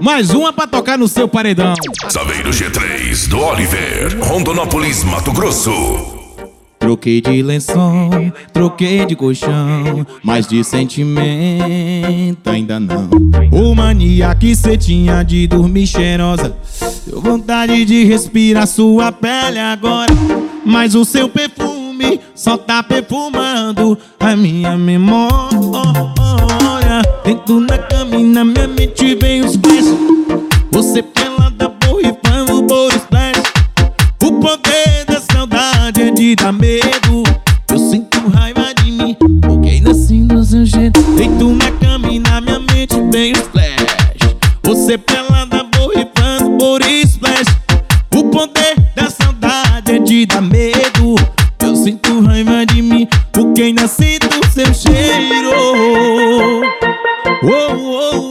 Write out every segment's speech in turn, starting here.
Mais uma pra tocar no seu paredão. Saveiro G3 do Oliver, Rondonópolis, Mato Grosso. Troquei de lençol, troquei de colchão, mas de sentimento ainda não. Ô mania que cê tinha de dormir cheirosa, deu vontade de respirar sua pele agora. Mas o seu perfume só tá perfumando a minha memória. Dentro da cama e na minha mente vem os flashes, você pelada borrifando por splash. O poder da saudade é de dar medo. Eu sinto raiva de mim, porque nasci do seu jeito. Deito na cama e na minha mente vem os flash, você pelada borrifando por splash. O poder da saudade é de dar medo. Eu sinto raiva de mim, porque ainda sinto seu cheiro. Oh, oh,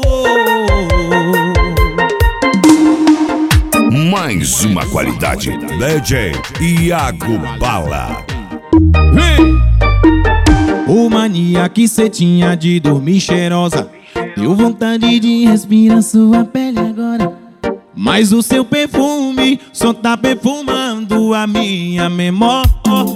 oh. Mais uma qualidade. DJ Iago Bala. Ô mania que cê tinha de dormir cheirosa, deu vontade de respirar sua pele agora. Mas o seu perfume só tá perfumando a minha memória.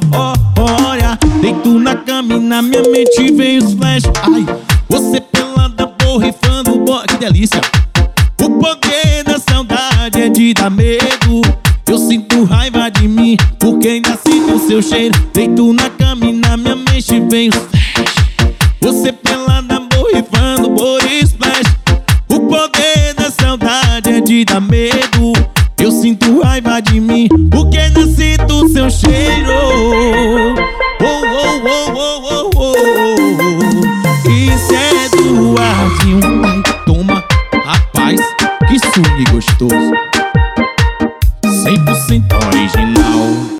Deito na cama e na minha mente vem os flash. Ai, você pelada borrifando, que delícia. O poder da saudade é de dar medo. Eu sinto raiva de mim, porque ainda sinto seu cheiro. Deito na cama e na minha mente vem os flash, você pelada borrifando por splash. O poder da saudade é de dar medo. Eu sinto raiva de mim, porque ainda sinto seu cheiro. Oh, oh, oh, oh, oh, oh. Isso é do arzinho. Ai, toma, rapaz, que swing gostoso. 100% original.